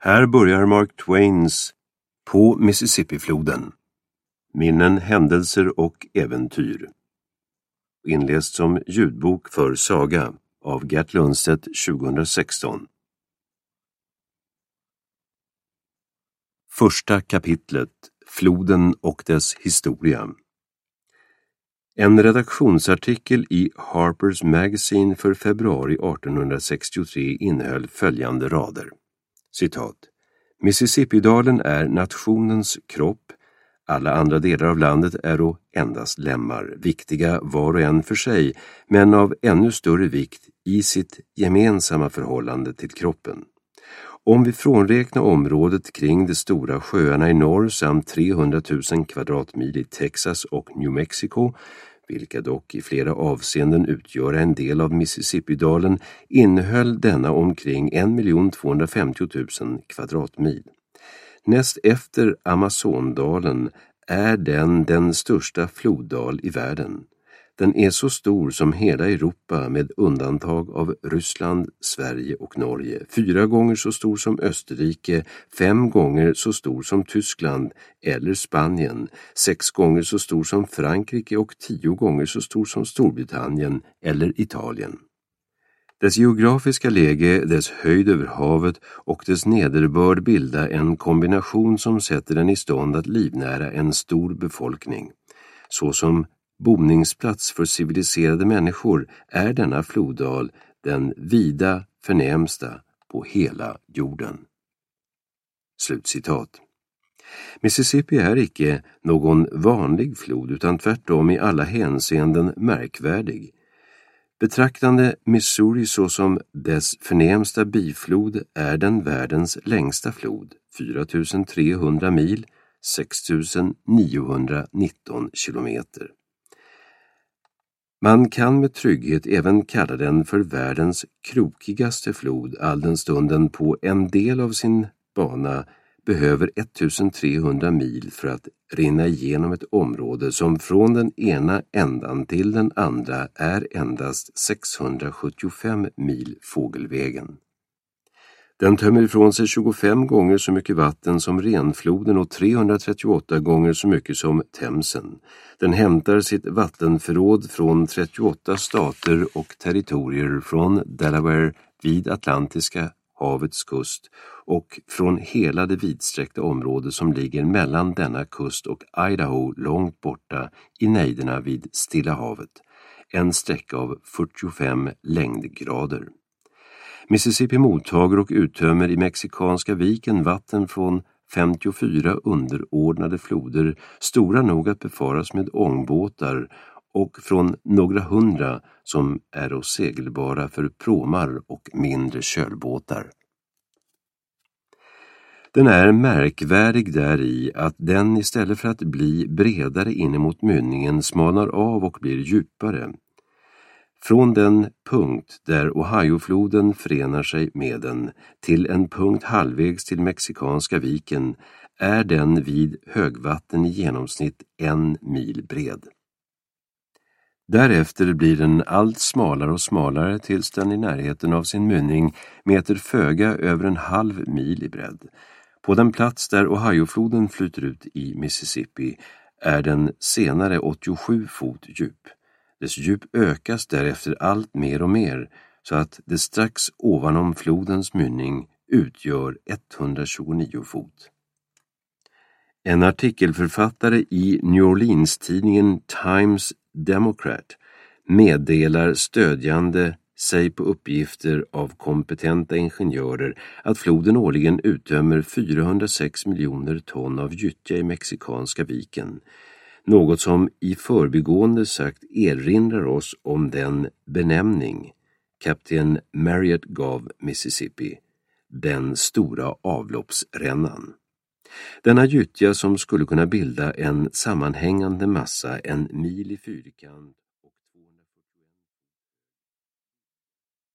Här börjar Mark Twains På Mississippifloden. Minnen, händelser och äventyr. Inläst som ljudbok för Saga av Gert Lundstedt 2016. Första kapitlet. Floden och dess historia. En redaktionsartikel i Harper's Magazine för februari 1863 innehöll följande rader. Citat. Mississippidalen är nationens kropp. Alla andra delar av landet är då endast lemmar, viktiga var och en för sig, men av ännu större vikt i sitt gemensamma förhållande till kroppen. Om vi frånräknar området kring de stora sjöarna i norr samt 300 000 kvadratmil i Texas och New Mexico, vilka dock i flera avseenden utgör en del av Mississippidalen, innehöll denna omkring 1 250 000 kvadratmil. Näst efter Amazondalen är den största floddal i världen. Den är så stor som hela Europa med undantag av Ryssland, Sverige och Norge, 4 gånger så stor som Österrike, 5 gånger så stor som Tyskland eller Spanien, 6 gånger så stor som Frankrike och 10 gånger så stor som Storbritannien eller Italien. Dess geografiska läge, dess höjd över havet och dess nederbörd bildar en kombination som sätter den i stånd att livnära en stor befolkning. Såsom boningsplats för civiliserade människor är denna floddal den vida förnämsta på hela jorden. Slutcitat. Mississippi är icke någon vanlig flod utan tvärtom i alla hänseenden märkvärdig. Betraktande Missouri såsom dess förnämsta biflod är den världens längsta flod, 4300 mil, 6919 kilometer. Man kan med trygghet även kalla den för världens krokigaste flod, alldenstund den på en del av sin bana behöver 1300 mil för att rinna igenom ett område som från den ena ändan till den andra är endast 675 mil fågelvägen. Den tömmer ifrån sig 25 gånger så mycket vatten som Renfloden och 338 gånger så mycket som Themsen. Den hämtar sitt vattenförråd från 38 stater och territorier från Delaware vid Atlantiska havets kust och från hela det vidsträckta område som ligger mellan denna kust och Idaho långt borta i nejderna vid Stilla havet, en sträcka av 45 längdgrader. Mississippi mottager och uttömmer i Mexikanska viken vatten från 54 underordnade floder, stora nog att befaras med ångbåtar, och från några hundra som är segelbara för pråmar och mindre kölbåtar. Den är märkvärdig däri att den istället för att bli bredare inemot mynningen smalnar av och blir djupare. Från den punkt där Ohiofloden förenar sig med den till en punkt halvvägs till Mexikanska viken är den vid högvatten i genomsnitt 1 mil bred. Därefter blir den allt smalare och smalare tills den i närheten av sin mynning mäter föga över 1/2 mil i bredd. På den plats där Ohiofloden flyter ut i Mississippi är den senare 87 fot djup. Dess djup ökas därefter allt mer och mer så att det strax ovanom flodens mynning utgör 129 fot. En artikelförfattare i New Orleans-tidningen Times Democrat meddelar stödjande sig på uppgifter av kompetenta ingenjörer att floden årligen uttömmer 406 miljoner ton av gyttja i Mexikanska viken. Något som i förbigående sagt erinrar oss om den benämning kapten Marriott gav Mississippi, den stora avloppsrännan. Denna gyttja som skulle kunna bilda en sammanhängande massa 1 mil i fyrkant